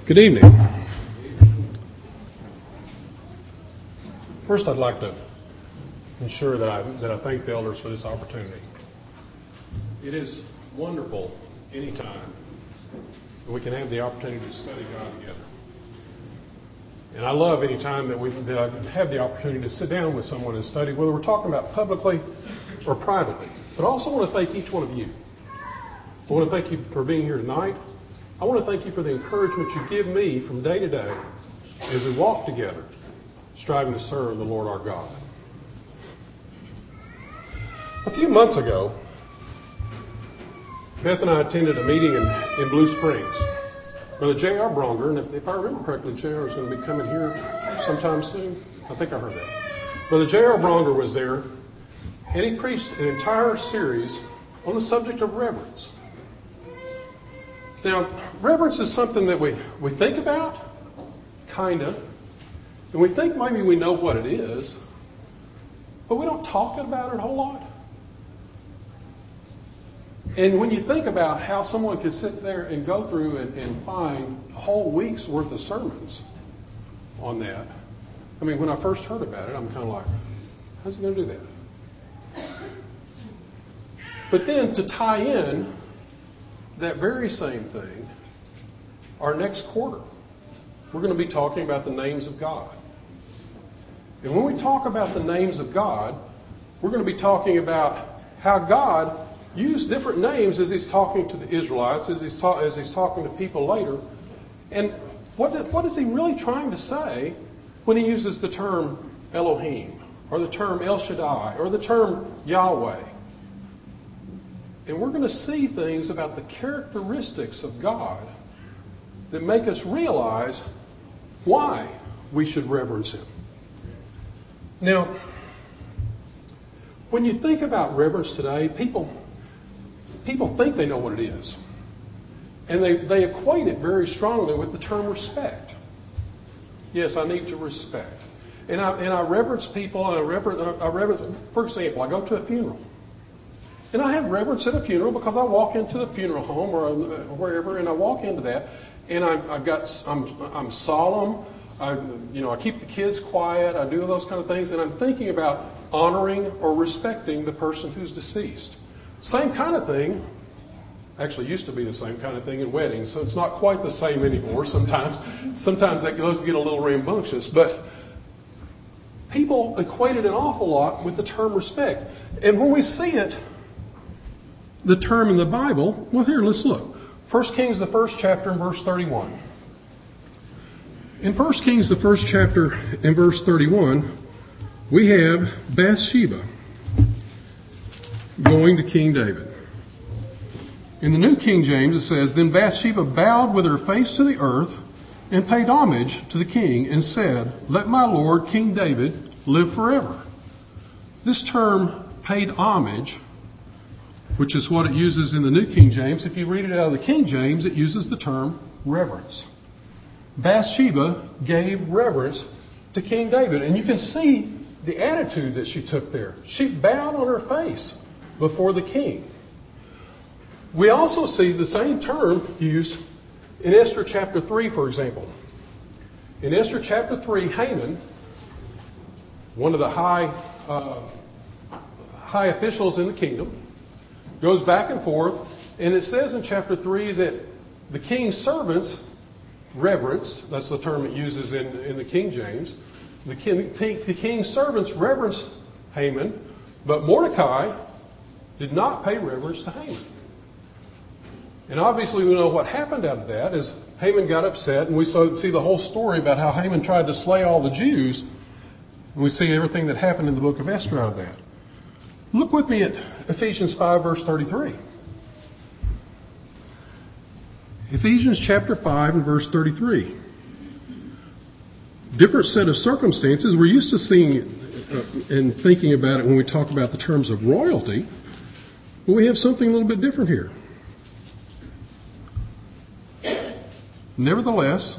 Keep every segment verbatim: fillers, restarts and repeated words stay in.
Good evening. First, I'd like to ensure that I that I thank the elders for this opportunity. It is wonderful anytime that we can have the opportunity to study God together. And I love any time that we that I have the opportunity to sit down with someone and study, whether we're talking about publicly or privately. But I also want to thank each one of you. I want to thank you for being here tonight. I want to thank you for the encouragement you give me from day to day as we walk together, striving to serve the Lord our God. A few months ago, Beth and I attended a meeting in, in Blue Springs. Brother J R. Bronger, and if, if I remember correctly, J R is going to be coming here sometime soon. I think I heard that. Brother J R. Bronger was there, and he preached an entire series on the subject of reverence. Now, reverence is something that we, we think about, kind of, and we think maybe we know what it is, but we don't talk about it a whole lot. And when you think about how someone could sit there and go through and, and find a whole week's worth of sermons on that, I mean, when I first heard about it, I'm kind of like, how's he going to do that? But then to tie in that very same thing, our next quarter, we're going to be talking about the names of God. And when we talk about the names of God, we're going to be talking about how God used different names as he's talking to the Israelites, as he's, ta- as he's talking to people later. And what, what is he really trying to say when he uses the term Elohim, or the term El Shaddai, or the term Yahweh? And we're going to see things about the characteristics of God that make us realize why we should reverence him. Now, when you think about reverence today, people people think they know what it is. And they, they equate it very strongly with the term respect. Yes, I need to respect. And I and I reverence people, and I reverence, I reverence, for example, I go to a funeral. And I have reverence at a funeral because I walk into the funeral home or wherever, and I walk into that, and I, I've got I'm I'm solemn. I you know I keep the kids quiet. I do those kind of things, and I'm thinking about honoring or respecting the person who's deceased. Same kind of thing. Actually, used to be the same kind of thing in weddings, so it's not quite the same anymore. Sometimes sometimes that goes to get a little rambunctious, but people equate it an awful lot with the term respect, and when we see it. The term in the Bible, well, here, let's look. First Kings, the first chapter, and verse thirty-one. In First Kings, the first chapter, and verse thirty-one, we have Bathsheba going to King David. In the New King James, it says, Then Bathsheba bowed with her face to the earth and paid homage to the king and said, Let my lord, King David, live forever. This term, paid homage, which is what it uses in the New King James. If you read it out of the King James, it uses the term reverence. Bathsheba gave reverence to King David. And you can see the attitude that she took there. She bowed on her face before the king. We also see the same term used in Esther chapter three, for example. In Esther chapter three, Haman, one of the high, uh, high officials in the kingdom, goes back and forth, and it says in chapter three that the king's servants reverenced, that's the term it uses in, in the King James, the, king, the king's servants reverenced Haman, but Mordecai did not pay reverence to Haman. And obviously we know what happened out of that is Haman got upset, and we see the whole story about how Haman tried to slay all the Jews, and we see everything that happened in the book of Esther out of that. Look with me at Ephesians five, verse thirty-three. Ephesians chapter five and verse thirty-three. Different set of circumstances. We're used to seeing uh, and thinking about it when we talk about the terms of royalty, but we have something a little bit different here. Nevertheless,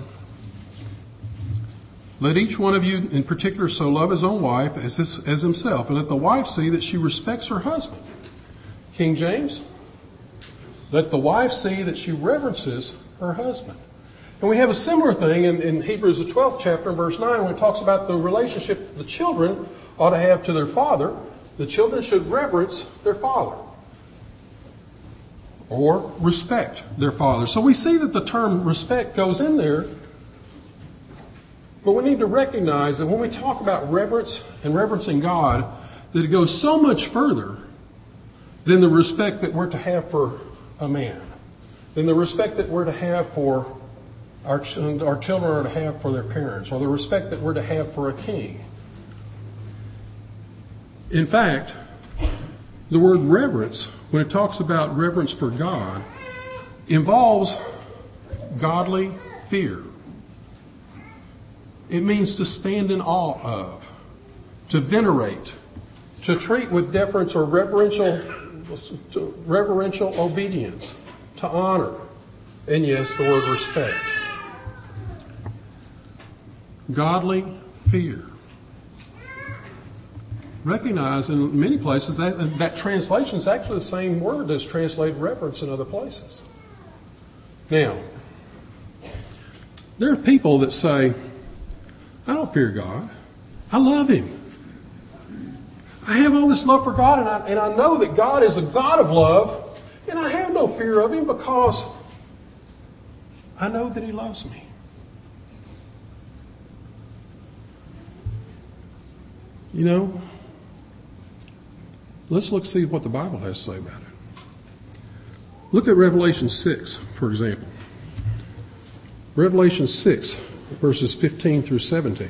let each one of you in particular so love his own wife as, his, as himself, and let the wife see that she respects her husband. King James, let the wife see that she reverences her husband. And we have a similar thing in, in Hebrews, the twelfth chapter, verse nine, when it talks about the relationship the children ought to have to their father. The children should reverence their father or respect their father. So we see that the term respect goes in there, but we need to recognize that when we talk about reverence and reverencing God, that it goes so much further than the respect that we're to have for a man, than the respect that we're to have for our, ch- our children are to have for their parents, or the respect that we're to have for a king. In fact, the word reverence, when it talks about reverence for God, involves godly fear. It means to stand in awe of, to venerate, to treat with deference or reverential, reverential obedience, to honor, and yes, the word respect. Godly fear. Recognize in many places that that translation is actually the same word that's translated reverence in other places. Now, there are people that say, I don't fear God. I love Him. I have all this love for God, and I, and I know that God is a God of love, and I have no fear of Him because I know that He loves me. You know, let's look see what the Bible has to say about it. Look at Revelation six, for example. Revelation six, verses fifteen through seventeen.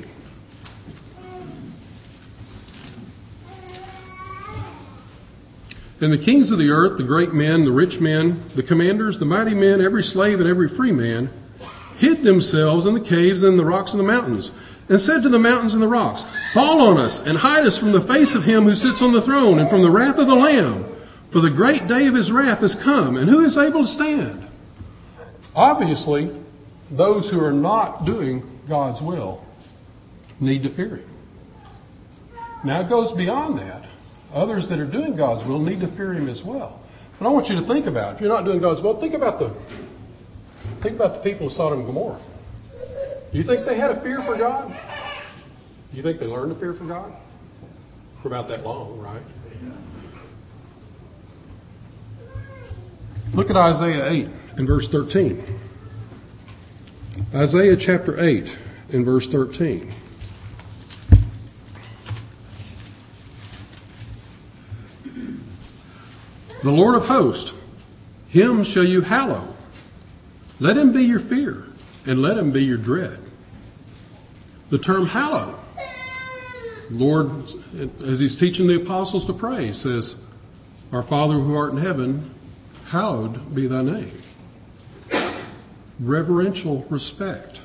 And the kings of the earth, the great men, the rich men, the commanders, the mighty men, every slave and every free man, hid themselves in the caves and the rocks and the mountains, and said to the mountains and the rocks, fall on us and hide us from the face of him who sits on the throne and from the wrath of the Lamb. For the great day of his wrath has come, and who is able to stand? Obviously, those who are not doing God's will need to fear Him. Now it goes beyond that. Others that are doing God's will need to fear Him as well. But I want you to think about it. If you're not doing God's will, think about the think about the people of Sodom and Gomorrah. Do you think they had a fear for God? Do you think they learned to fear for God? For about that long, right? Look at Isaiah eight and verse thirteen. Isaiah chapter eight and verse thirteen. The Lord of hosts, Him shall you hallow. Let Him be your fear, and let Him be your dread. The term hallow, Lord, as He's teaching the apostles to pray, says, Our Father who art in heaven, hallowed be thy name. Reverential respect.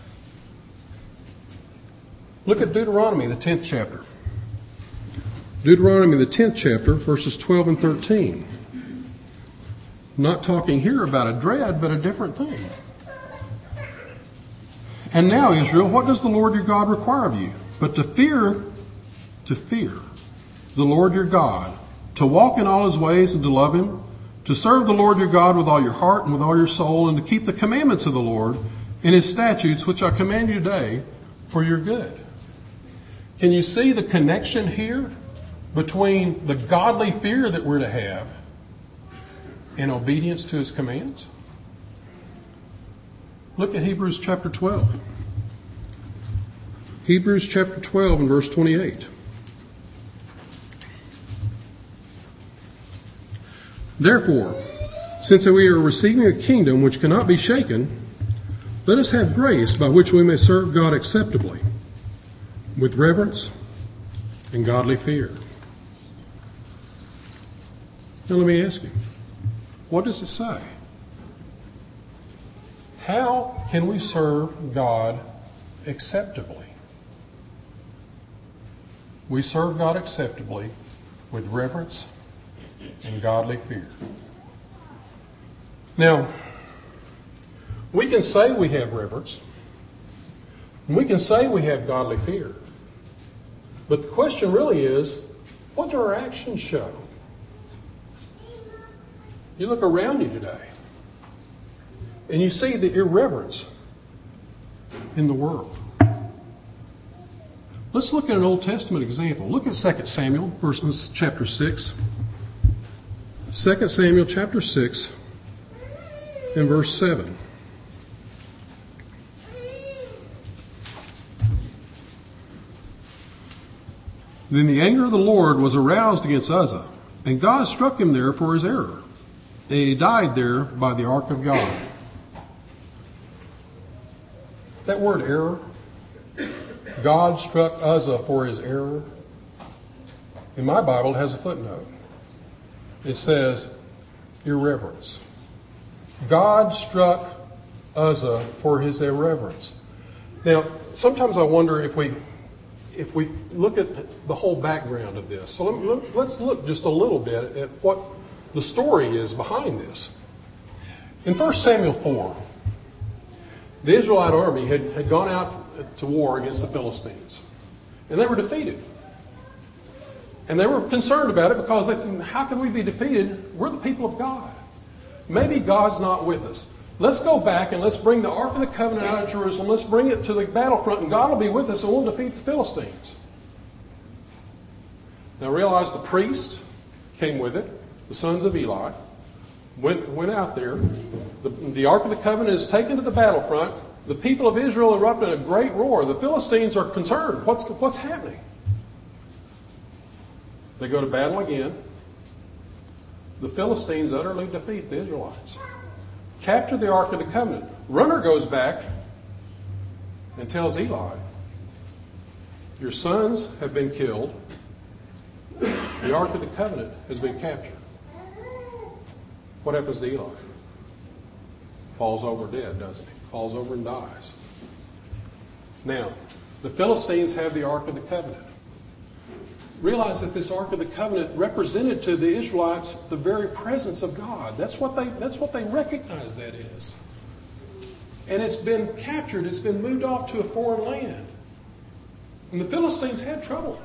Look at Deuteronomy, the tenth chapter. Deuteronomy, the tenth chapter, verses twelve and thirteen. Not talking here about a dread, but a different thing. And now, Israel, what does the Lord your God require of you? But to fear, to fear the Lord your God, to walk in all His ways and to love Him, to serve the Lord your God with all your heart and with all your soul, and to keep the commandments of the Lord and His statutes, which I command you today for your good. Can you see the connection here between the godly fear that we're to have and obedience to His commands? Look at Hebrews chapter twelve. Hebrews chapter twelve and verse twenty-eight. Therefore, since we are receiving a kingdom which cannot be shaken, let us have grace by which we may serve God acceptably, with reverence and godly fear. Now let me ask you, what does it say? How can we serve God acceptably? We serve God acceptably with reverence and godly fear. Now, we can say we have reverence, and we can say we have godly fear, but the question really is, what do our actions show? You look around you today, and you see the irreverence in the world. Let's look at an Old Testament example. Look at Second Samuel, verse chapter six. Second Samuel chapter six and verse seven. Then the anger of the Lord was aroused against Uzzah, and God struck him there for his error. And he died there by the ark of God. That word error, God struck Uzzah for his error. In my Bible, it has a footnote. It says irreverence. God struck Uzzah for his irreverence. Now, sometimes I wonder if we if we look at the whole background of this. So let, let's look just a little bit at what the story is behind this. In First Samuel four, the Israelite army had, had gone out to war against the Philistines, and they were defeated. And they were concerned about it because they said, how can we be defeated? We're the people of God. Maybe God's not with us. Let's go back and let's bring the Ark of the Covenant out of Jerusalem. Let's bring it to the battlefront, and God will be with us, and we'll defeat the Philistines. Now realize the priest came with it, the sons of Eli, went, went out there. The, the Ark of the Covenant is taken to the battlefront. The people of Israel erupt in a great roar. The Philistines are concerned. What's, what's happening? They go to battle again. The Philistines utterly defeat the Israelites. Capture the Ark of the Covenant. Runner goes back and tells Eli, your sons have been killed. The Ark of the Covenant has been captured. What happens to Eli? Falls over dead, doesn't he? Falls over and dies. Now, the Philistines have the Ark of the Covenant. Realize that this Ark of the Covenant represented to the Israelites the very presence of God. That's what they, that's what they recognize that is. And it's been captured. It's been moved off to a foreign land. And the Philistines had trouble.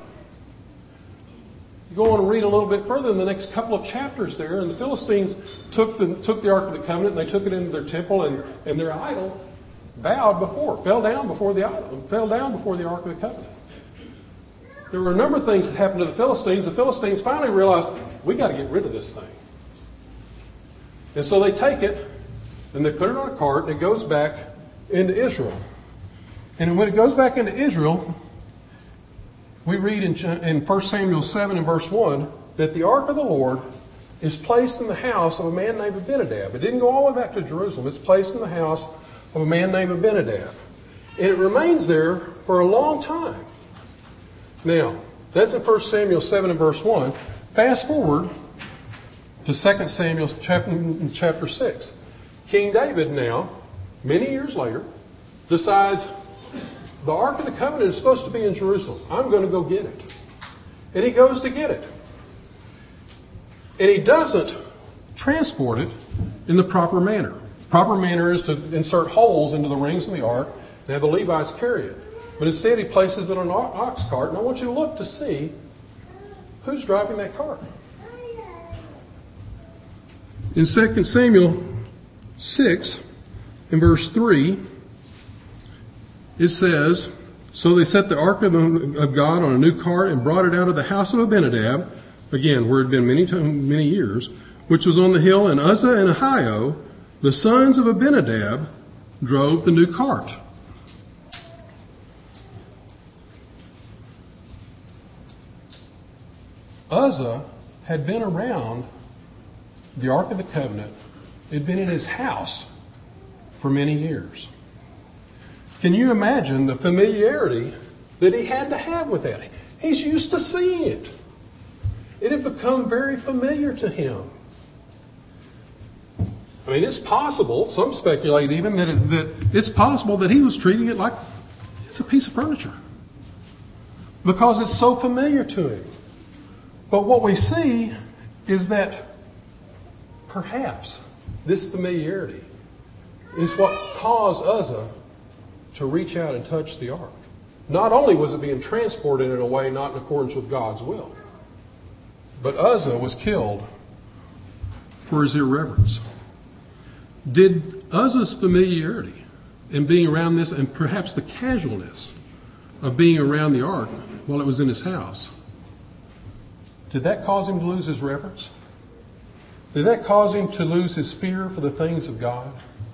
You go on and read a little bit further in the next couple of chapters there, and the Philistines took the, took the Ark of the Covenant, and they took it into their temple, and, and their idol bowed before, fell down before the idol, fell down before the Ark of the Covenant. There were a number of things that happened to the Philistines. The Philistines finally realized, we got to get rid of this thing. And so they take it, and they put it on a cart, and it goes back into Israel. And when it goes back into Israel, we read in, in First Samuel seven and verse one that the ark of the Lord is placed in the house of a man named Abinadab. It didn't go all the way back to Jerusalem. It's placed in the house of a man named Abinadab. And it remains there for a long time. Now, that's in First Samuel seven and verse one. Fast forward to Second Samuel chapter, chapter six. King David now, many years later, decides the Ark of the Covenant is supposed to be in Jerusalem. I'm going to go get it. And he goes to get it. And he doesn't transport it in the proper manner. Proper manner is to insert holes into the rings of the ark and have the Levites carry it. But instead he places it on an ox cart, and I want you to look to see who's driving that cart. In Second Samuel six, in verse three, it says, so they set the ark of, the, of God on a new cart and brought it out of the house of Abinadab, again, where it had been many, many years, which was on the hill, and Uzzah and Ahio, the sons of Abinadab, drove the new cart. Uzzah had been around the Ark of the Covenant. It had been in his house for many years. Can you imagine the familiarity that he had to have with that? He's used to seeing it. It had become very familiar to him. I mean, it's possible, some speculate even, that, it, that it's possible that he was treating it like it's a piece of furniture because it's so familiar to him. But what we see is that perhaps this familiarity is what caused Uzzah to reach out and touch the ark. Not only was it being transported in a way not in accordance with God's will, but Uzzah was killed for his irreverence. Did Uzzah's familiarity and being around this, and perhaps the casualness of being around the ark while it was in his house, did that cause him to lose his reverence? Did that cause him to lose his fear for the things of God?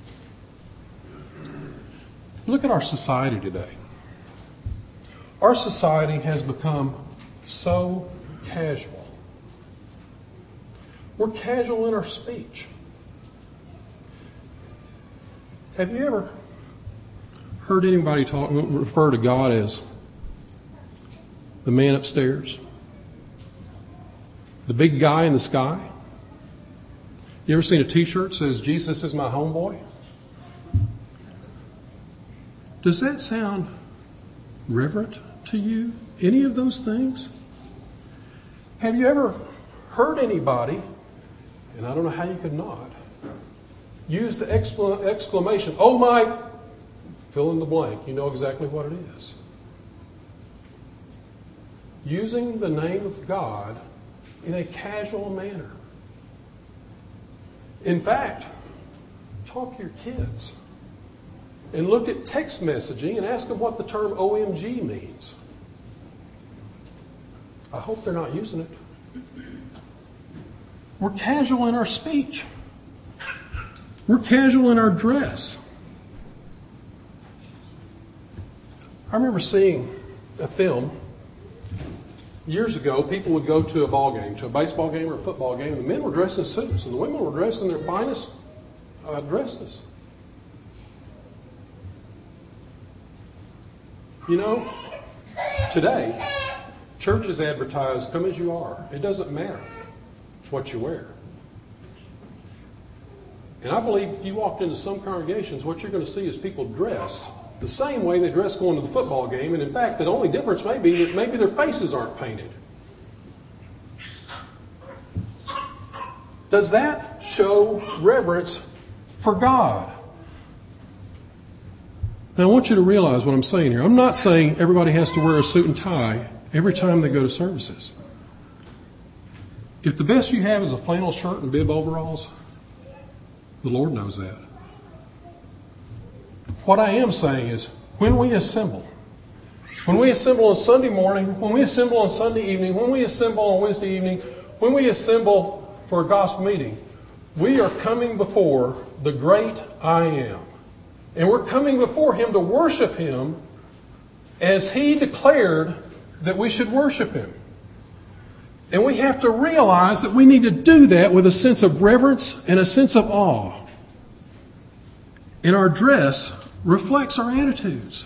Look at our society today. Our society has become so casual. We're casual in our speech. Have you ever heard anybody talk, refer to God as the man upstairs? The big guy in the sky? You ever seen a t-shirt that says, Jesus is my homeboy? Does that sound reverent to you? Any of those things? Have you ever heard anybody, and I don't know how you could not, use the exclamation, oh my, fill in the blank, you know exactly what it is. Using the name of God in a casual manner. In fact, talk to your kids and look at text messaging and ask them what the term O M G means. I hope they're not using it. We're casual in our speech. We're casual in our dress. I remember seeing a film years ago. People would go to a ball game, to a baseball game or a football game. The men were dressed in suits, and the women were dressed in their finest uh, dresses. You know, today, churches advertise, come as you are. It doesn't matter what you wear. And I believe if you walked into some congregations, what you're going to see is people dressed the same way they dress going to the football game. And in fact, the only difference may be that maybe their faces aren't painted. Does that show reverence for God? Now, I want you to realize what I'm saying here. I'm not saying everybody has to wear a suit and tie every time they go to services. If the best you have is a flannel shirt and bib overalls, the Lord knows that. What I am saying is, when we assemble, when we assemble on Sunday morning, when we assemble on Sunday evening, when we assemble on Wednesday evening, when we assemble for a gospel meeting, we are coming before the great I Am. And we're coming before Him to worship Him as He declared that we should worship Him. And we have to realize that we need to do that with a sense of reverence and a sense of awe. And our dress reflects our attitudes.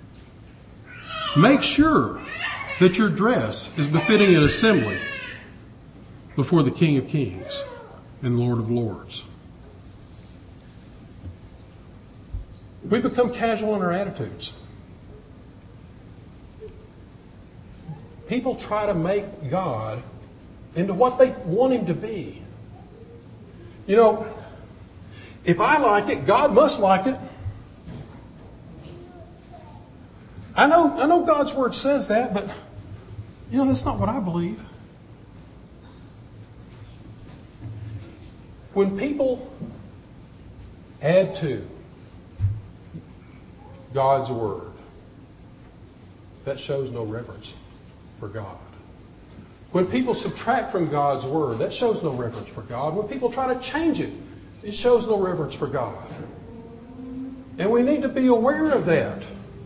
Make sure that your dress is befitting an assembly before the King of Kings and Lord of Lords. We become casual in our attitudes. People try to make God into what they want Him to be. You know, if I like it, God must like it. I know, I know God's Word says that, but, you know, that's not what I believe. When people add to God's Word, that shows no reverence for God. When people subtract from God's Word, that shows no reverence for God. When people try to change it, it shows no reverence for God. And we need to be aware of that.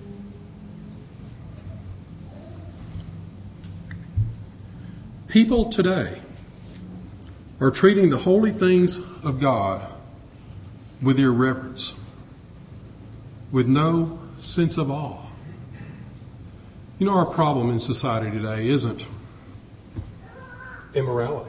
People today are treating the holy things of God with irreverence, with no sense of awe. You know, our problem in society today isn't immorality.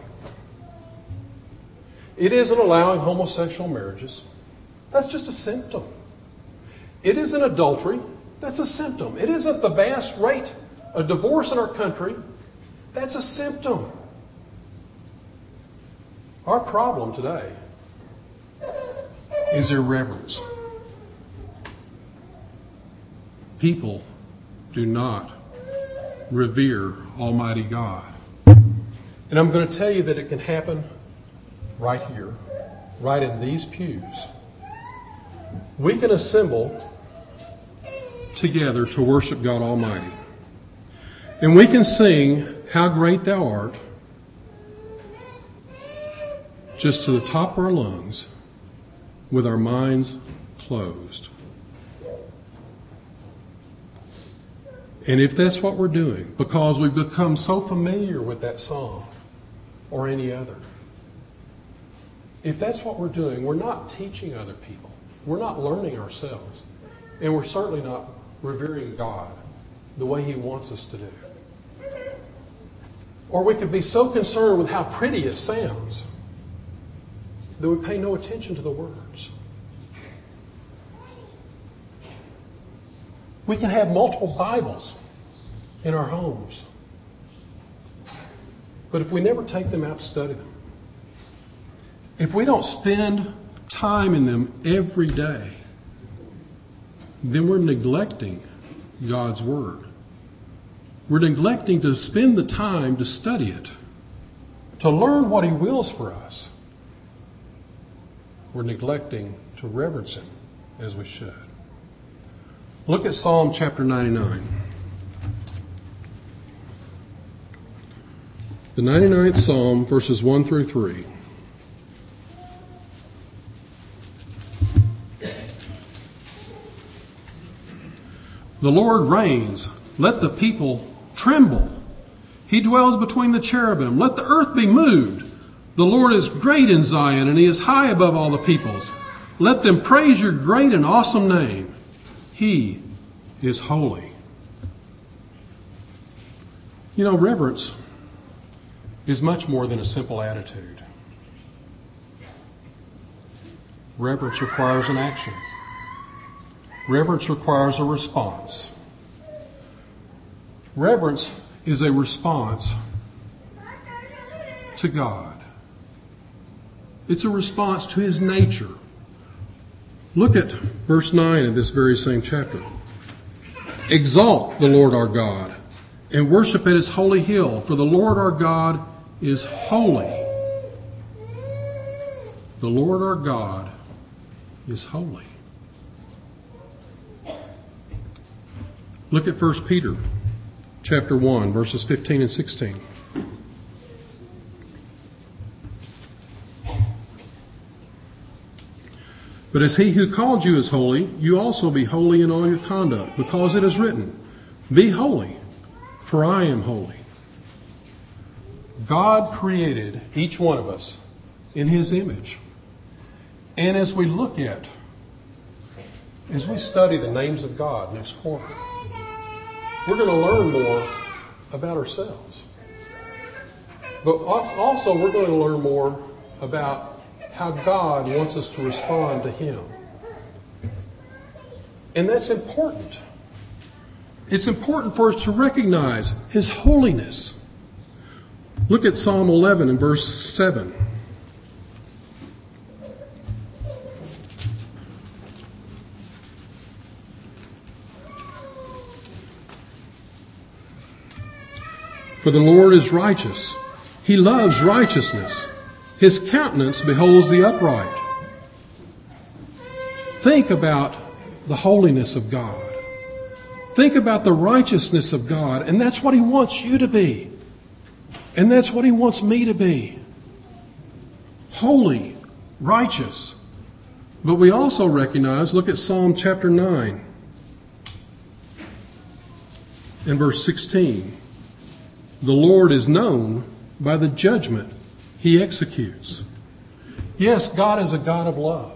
It isn't allowing homosexual marriages. That's just a symptom. It isn't adultery. That's a symptom. It isn't the vast rate of divorce in our country. That's a symptom. Our problem today is irreverence. People do not revere Almighty God. And I'm going to tell you that it can happen right here, right in these pews. We can assemble together to worship God Almighty. And we can sing How Great Thou Art just to the top of our lungs with our minds closed. And if that's what we're doing, because we've become so familiar with that song or any other, if that's what we're doing, we're not teaching other people. We're not learning ourselves. And we're certainly not revering God the way He wants us to do. Or we could be so concerned with how pretty it sounds that we pay no attention to the words. We can have multiple Bibles in our homes, but if we never take them out to study them, if we don't spend time in them every day, then we're neglecting God's Word. We're neglecting to spend the time to study it, to learn what He wills for us. We're neglecting to reverence Him as we should. Look at Psalm chapter ninety-nine. The ninety-ninth Psalm, verses one through three. The Lord reigns. Let the people tremble. He dwells between the cherubim. Let the earth be moved. The Lord is great in Zion, and He is high above all the peoples. Let them praise your great and awesome name. He is holy. You know, reverence is much more than a simple attitude. Reverence requires an action. Reverence requires a response. Reverence is a response to God. It's a response to His nature. Look at verse nine of this very same chapter. Exalt the Lord our God and worship at His holy hill, for the Lord our God is holy. The Lord our God is holy. Look at First Peter chapter one, verses fifteen and sixteen. But as He who called you is holy, you also be holy in all your conduct, because it is written, Be holy, for I am holy. God created each one of us in His image. And as we look at, as we study the names of God next quarter, we're going to learn more about ourselves. But also we're going to learn more about how God wants us to respond to Him. And that's important. It's important for us to recognize His holiness. Look at Psalm eleven and verse seven. For the Lord is righteous. He loves righteousness. His countenance beholds the upright. Think about the holiness of God. Think about the righteousness of God. And that's what He wants you to be. And that's what He wants me to be. Holy, righteous. But we also recognize, look at Psalm chapter nine and verse sixteen. The Lord is known by the judgment He executes. Yes, God is a God of love.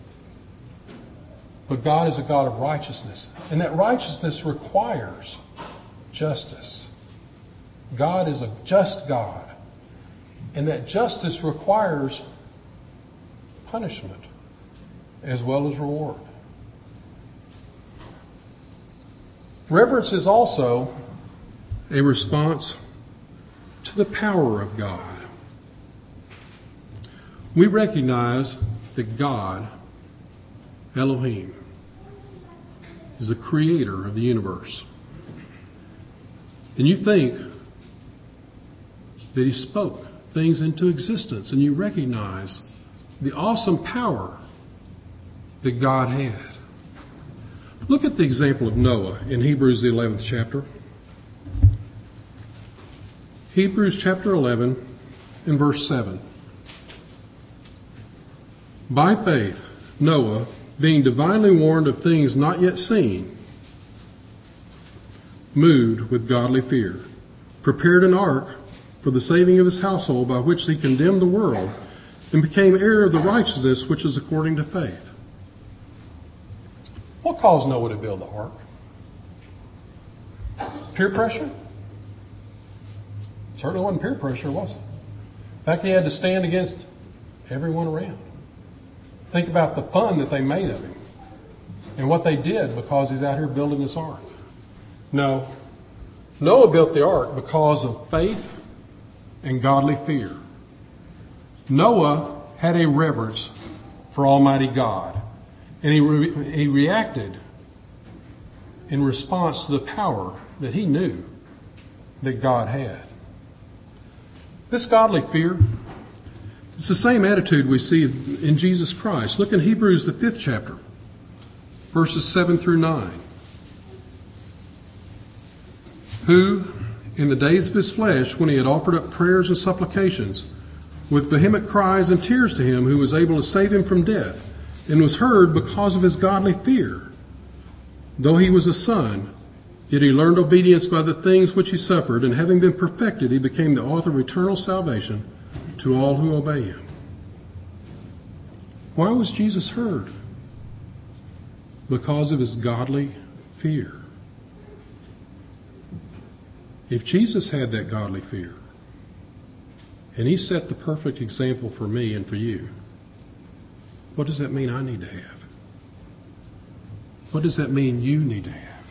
But God is a God of righteousness. And that righteousness requires justice. God is a just God. And that justice requires punishment as well as reward. Reverence is also a response to the power of God. We recognize that God, Elohim, is the creator of the universe. And you think that He spoke things into existence, and you recognize the awesome power that God had. Look at the example of Noah in Hebrews, the eleventh chapter. Hebrews chapter eleven and verse seven. By faith, Noah, being divinely warned of things not yet seen, moved with godly fear, prepared an ark for the saving of his household, by which he condemned the world and became heir of the righteousness which is according to faith. What caused Noah to build the ark? Peer pressure? Certainly wasn't peer pressure, was it? In fact, he had to stand against everyone around. Think about the fun that they made of him and what they did because he's out here building this ark. No, Noah built the ark because of faith and godly fear. Noah had a reverence for Almighty God, and he, re- he reacted in response to the power that he knew that God had. This godly fear, it's the same attitude we see in Jesus Christ. Look in Hebrews, the fifth chapter, verses seven through nine. Who, in the days of his flesh, when he had offered up prayers and supplications, with vehement cries and tears to him who was able to save him from death, and was heard because of his godly fear. Though he was a son, yet he learned obedience by the things which he suffered, and having been perfected, he became the author of eternal salvation to all who obey him. Why was Jesus heard? Because of his godly fear. If Jesus had that godly fear, and he set the perfect example for me and for you, what does that mean I need to have? What does that mean you need to have?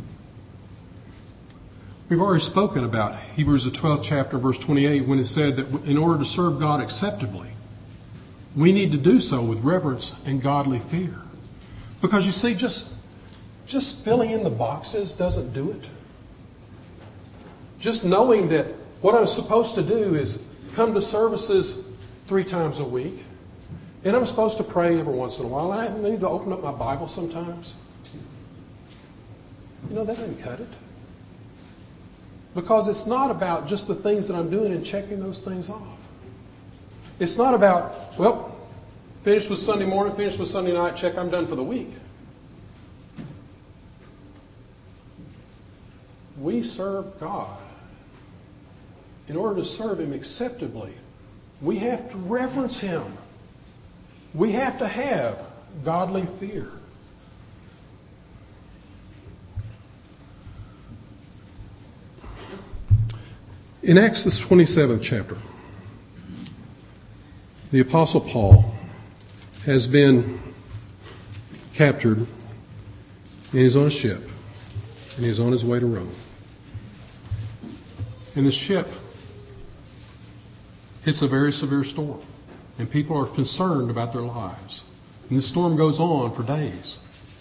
We've already spoken about Hebrews the twelfth chapter, verse twenty-eight, when it said that in order to serve God acceptably, we need to do so with reverence and godly fear. Because you see, just, just filling in the boxes doesn't do it. Just knowing that what I'm supposed to do is come to services three times a week, and I'm supposed to pray every once in a while, and I need to open up my Bible sometimes. You know, that doesn't cut it. Because it's not about just the things that I'm doing and checking those things off. It's not about, well, finished with Sunday morning, finished with Sunday night, check, I'm done for the week. We serve God. In order to serve him acceptably, we have to reverence him. We have to have godly fear. In Acts, the twenty-seventh chapter, the Apostle Paul has been captured, and he's on a ship, and he's on his way to Rome. And the ship hits a very severe storm, and people are concerned about their lives. And the storm goes on for days.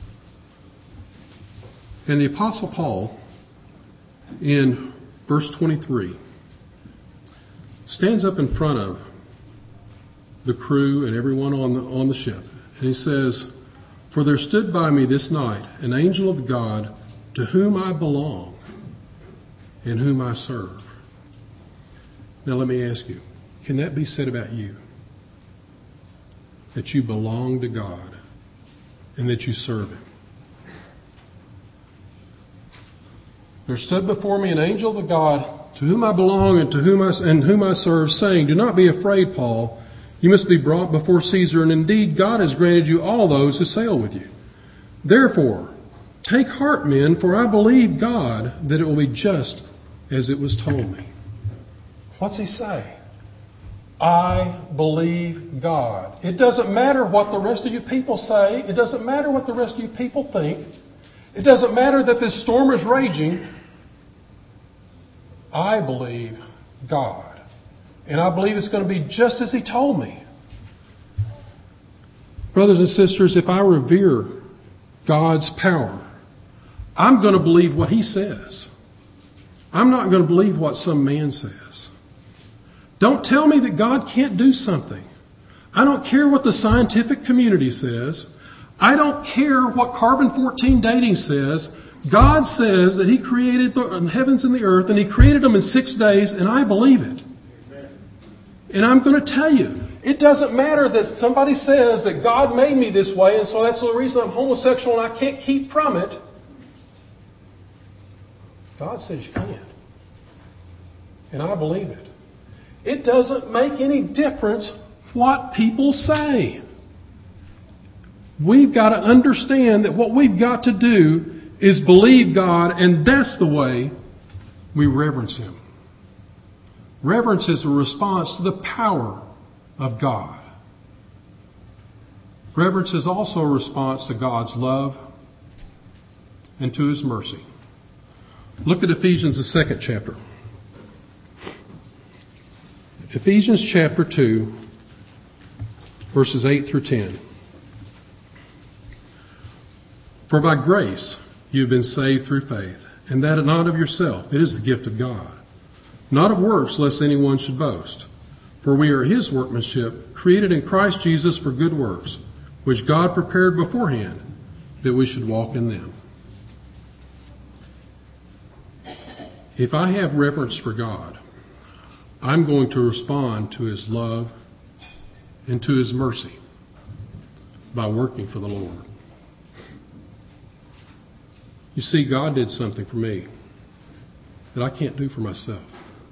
And the Apostle Paul, in verse twenty-three, stands up in front of the crew and everyone on the, on the ship, and he says, "For there stood by me this night an angel of God, to whom I belong and whom I serve." Now let me ask you, can that be said about you? That you belong to God and that you serve him? There stood before me an angel of God, to whom I belong and to whom I, and whom I serve, saying, "Do not be afraid, Paul. You must be brought before Caesar, and indeed God has granted you all those who sail with you. Therefore, take heart, men, for I believe God that it will be just as it was told me." What's he say? I believe God. It doesn't matter what the rest of you people say. It doesn't matter what the rest of you people think. It doesn't matter that this storm is raging. I believe God. And I believe it's going to be just as he told me. Brothers and sisters, if I revere God's power, I'm going to believe what he says. I'm not going to believe what some man says. Don't tell me that God can't do something. I don't care what the scientific community says. I don't care what carbon fourteen dating says. God says that He created the heavens and the earth, and He created them in six days, and I believe it. And I'm going to tell you, it doesn't matter that somebody says that God made me this way, and so that's the reason I'm homosexual and I can't keep from it. God says you can't. And I believe it. It doesn't make any difference what people say. We've got to understand that what we've got to do is believe God, and that's the way we reverence Him. Reverence is a response to the power of God. Reverence is also a response to God's love and to His mercy. Look at Ephesians, the second chapter. Ephesians chapter two, verses eight through ten. For by grace you have been saved through faith, and that not of yourself. It is the gift of God. Not of works, lest anyone should boast. For we are His workmanship, created in Christ Jesus for good works, which God prepared beforehand, that we should walk in them. If I have reverence for God, I'm going to respond to His love and to His mercy by working for the Lord. You see, God did something for me that I can't do for myself.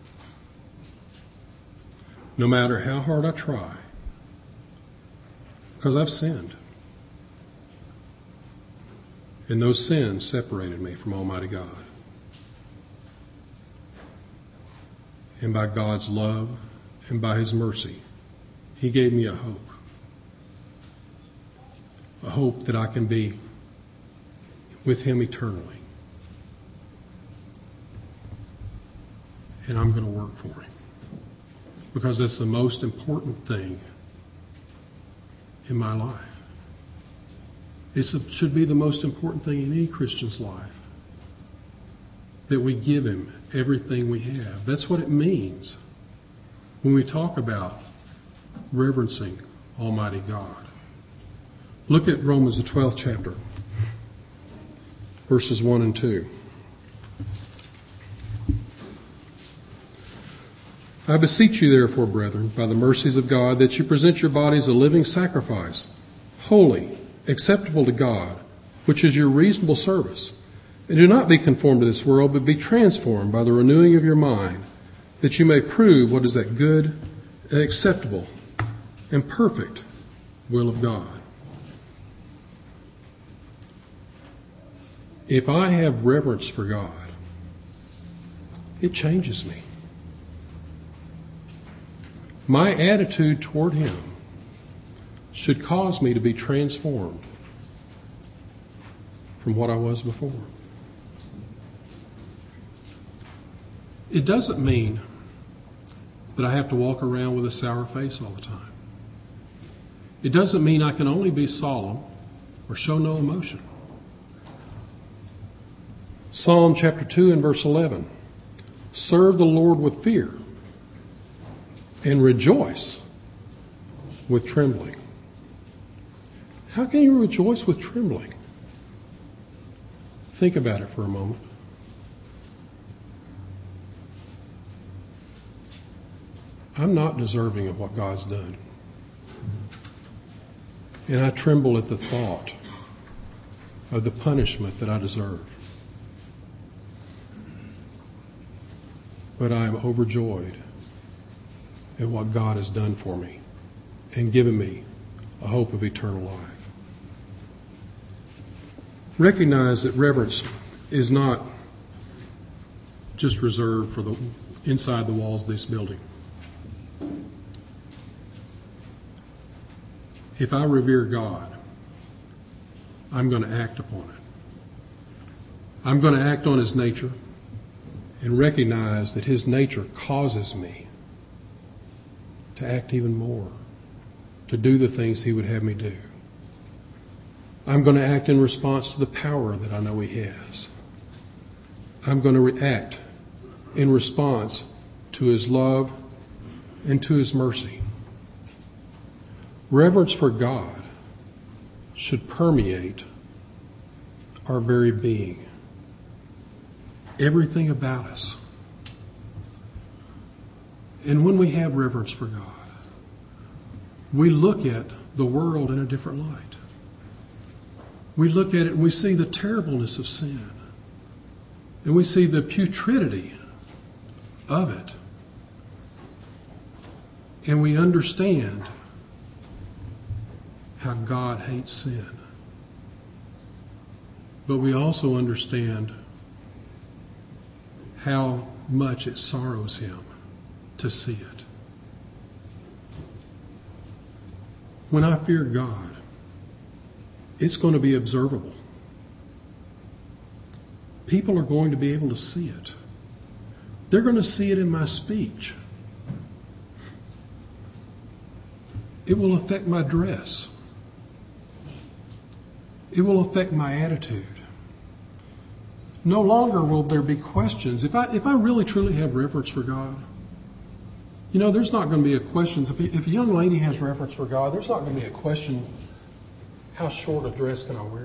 No matter how hard I try, because I've sinned. And those sins separated me from Almighty God. And by God's love and by His mercy, He gave me a hope. A hope that I can be with Him eternally. And I'm going to work for Him. Because that's the most important thing in my life. It should be the most important thing in any Christian's life. That we give Him everything we have. That's what it means when we talk about reverencing Almighty God. Look at Romans, the twelfth chapter, verses one and two. I beseech you, therefore, brethren, by the mercies of God, that you present your bodies a living sacrifice, holy, acceptable to God, which is your reasonable service. And do not be conformed to this world, but be transformed by the renewing of your mind, that you may prove what is that good and acceptable and perfect will of God. If I have reverence for God, it changes me. My attitude toward Him should cause me to be transformed from what I was before. It doesn't mean that I have to walk around with a sour face all the time. It doesn't mean I can only be solemn or show no emotion. Psalm chapter two and verse eleven. Serve the Lord with fear and rejoice with trembling. How can you rejoice with trembling? Think about it for a moment. I'm not deserving of what God's done. And I tremble at the thought of the punishment that I deserve. But I am overjoyed at what God has done for me and given me a hope of eternal life. Recognize that reverence is not just reserved for the inside the walls of this building. If I revere God, I'm going to act upon it. I'm going to act on His nature and recognize that His nature causes me to act even more, to do the things He would have me do. I'm going to act in response to the power that I know He has. I'm going to react in response to His love and to His mercy. Reverence for God should permeate our very being. Everything about us. And when we have reverence for God, we look at the world in a different light. We look at it and we see the terribleness of sin. And we see the putridity of it. And we understand how God hates sin. But we also understand how much it sorrows him to see it. When I fear God, it's going to be observable. People are going to be able to see it. They're going to see it in my speech. It will affect my dress. It will affect my attitude. No longer will there be questions. If I if I really truly have reverence for God, you know, there's not going to be a question. If, if a young lady has reverence for God, there's not going to be a question, how short a dress can I wear?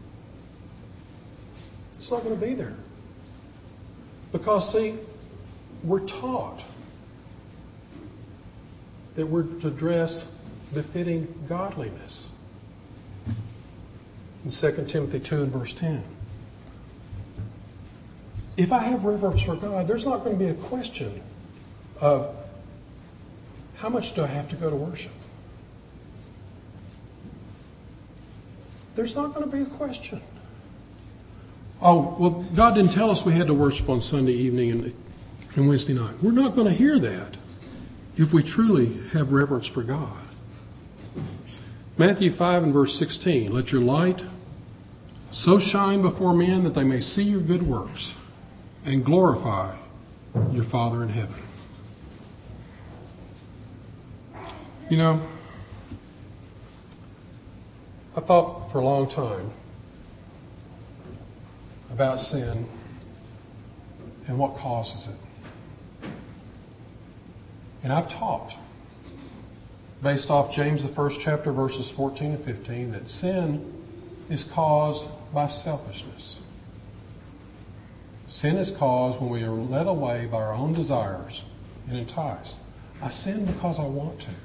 It's not going to be there. Because, see, we're taught that we're to dress befitting godliness. In Second Timothy two and verse ten. If I have reverence for God, there's not going to be a question of how much do I have to go to worship? There's not going to be a question. Oh, well, God didn't tell us we had to worship on Sunday evening and, and Wednesday night. We're not going to hear that if we truly have reverence for God. Matthew five and verse sixteen, let your light so shine before men that they may see your good works and glorify your Father in heaven. You know, I thought for a long time about sin and what causes it. And I've taught, based off James, the first chapter, verses fourteen and fifteen, that sin is caused by selfishness. Sin is caused when we are led away by our own desires and enticed. I sin because I want to.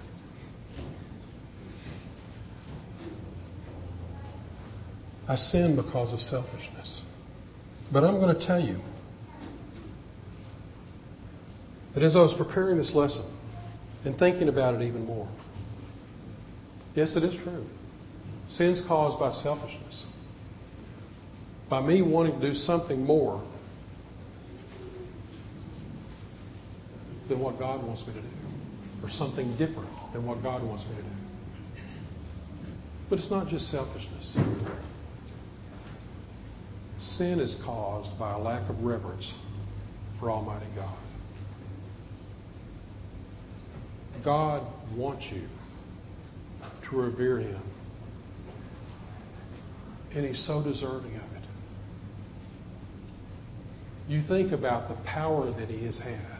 I sin because of selfishness. But I'm going to tell you that as I was preparing this lesson and thinking about it even more, yes, it is true. Sin's caused by selfishness. By me wanting to do something more than what God wants me to do, or something different than what God wants me to do. But it's not just selfishness. Sin is caused by a lack of reverence for Almighty God. God wants you to revere Him, and He's so deserving of it. You think about the power that He has had,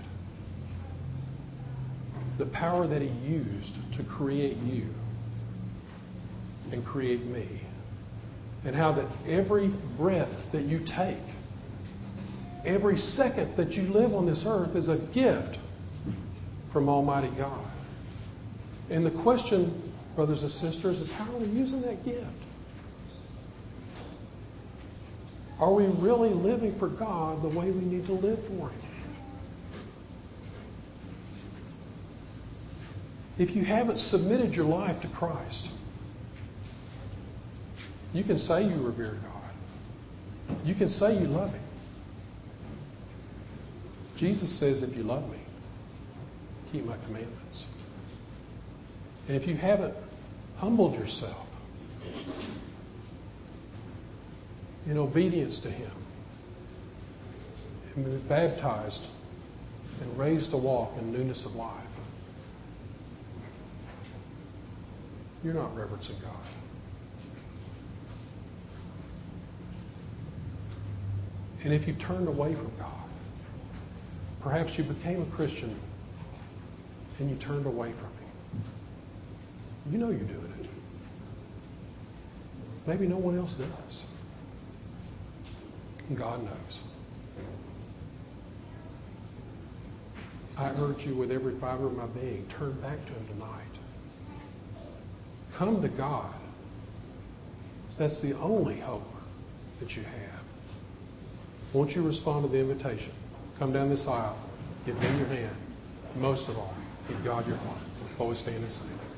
the power that He used to create you and create me, and how that every breath that you take, every second that you live on this earth is a gift from Almighty God. And the question, brothers and sisters, is how are we using that gift? Are we really living for God the way we need to live for Him? If you haven't submitted your life to Christ, you can say you revere God. You can say you love Him. Jesus says, if you love me, keep my commandments. And if you haven't humbled yourself in obedience to Him and been baptized and raised to walk in newness of life, you're not reverencing God. And if you turned away from God, perhaps you became a Christian and you turned away from Him. You know you're doing it. Maybe no one else does. God knows. I urge you with every fiber of my being, turn back to Him tonight. Come to God. That's the only hope that you have. Won't you respond to the invitation? Come down this aisle. Give Him your hand. Most of all, give God your heart. Always stand and sing.